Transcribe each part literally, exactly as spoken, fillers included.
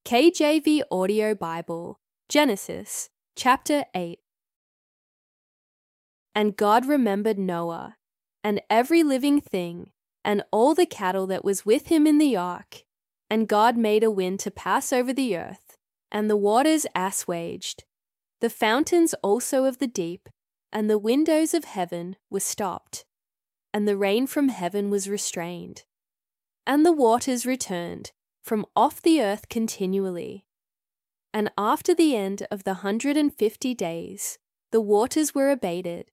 K J V Audio Bible, Genesis, chapter eight. And God remembered Noah, and every living thing, and all the cattle that was with him in the ark. And God made a wind to pass over the earth, and the waters assuaged. The fountains also of the deep, and the windows of heaven were stopped, and the rain from heaven was restrained. And the waters returned from off the earth continually. And after the end of the hundred and fifty days, the waters were abated.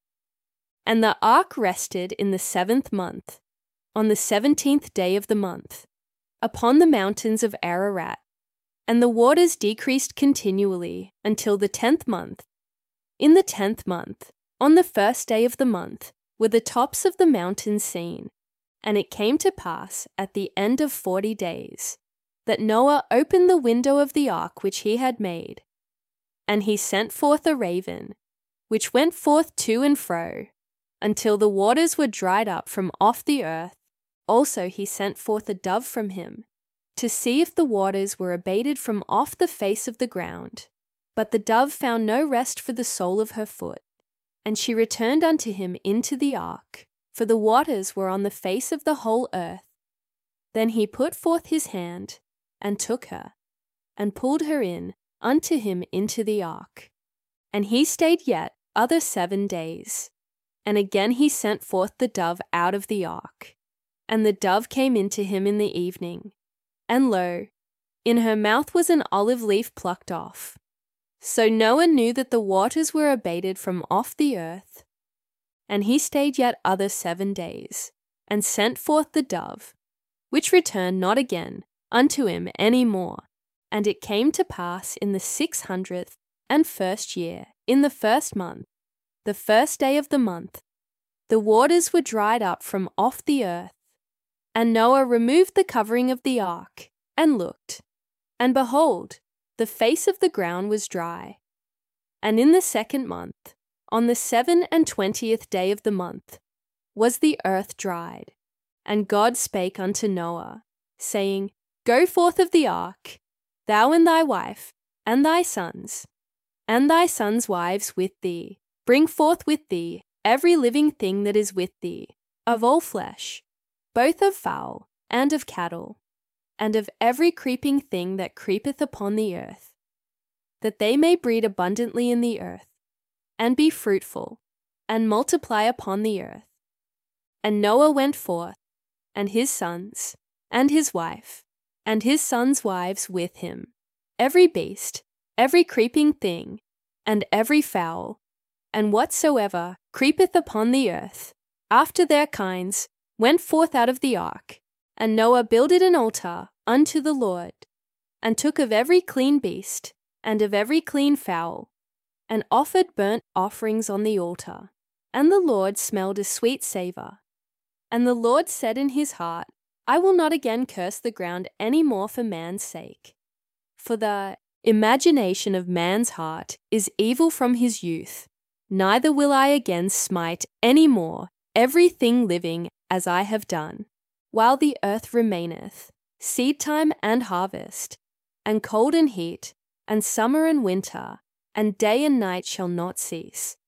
And the ark rested in the seventh month, on the seventeenth day of the month, upon the mountains of Ararat. And the waters decreased continually until the tenth month. In the tenth month, on the first day of the month, were the tops of the mountains seen. And it came to pass at the end of forty days, that Noah opened the window of the ark which he had made. And he sent forth a raven, which went forth to and fro, until the waters were dried up from off the earth. Also he sent forth a dove from him, to see if the waters were abated from off the face of the ground. But the dove found no rest for the sole of her foot, and she returned unto him into the ark, for the waters were on the face of the whole earth. Then he put forth his hand, and took her, and pulled her in unto him into the ark. And he stayed yet other seven days. And again he sent forth the dove out of the ark. And the dove came into him in the evening. And lo, in her mouth was an olive leaf plucked off. So Noah knew that the waters were abated from off the earth. And he stayed yet other seven days, and sent forth the dove, which returned not again unto him any more. And it came to pass in the six hundredth and first year, in the first month, the first day of the month, the waters were dried up from off the earth. And Noah removed the covering of the ark, and looked, and behold, the face of the ground was dry. And in the second month, on the seven and twentieth day of the month, was the earth dried. And God spake unto Noah, saying, Go forth of the ark, thou and thy wife, and thy sons, and thy sons' wives with thee. Bring forth with thee every living thing that is with thee, of all flesh, both of fowl and of cattle, and of every creeping thing that creepeth upon the earth, that they may breed abundantly in the earth, and be fruitful, and multiply upon the earth. And Noah went forth, and his sons, and his wife, and his sons' wives with him, every beast, every creeping thing, and every fowl, and whatsoever creepeth upon the earth, after their kinds, went forth out of the ark. And Noah builded an altar unto the Lord, and took of every clean beast, and of every clean fowl, and offered burnt offerings on the altar. And the Lord smelled a sweet savour. And the Lord said in his heart, I will not again curse the ground any more for man's sake. For the imagination of man's heart is evil from his youth, neither will I again smite any more every thing living as I have done, while the earth remaineth, seed time and harvest, and cold and heat, and summer and winter, and day and night shall not cease.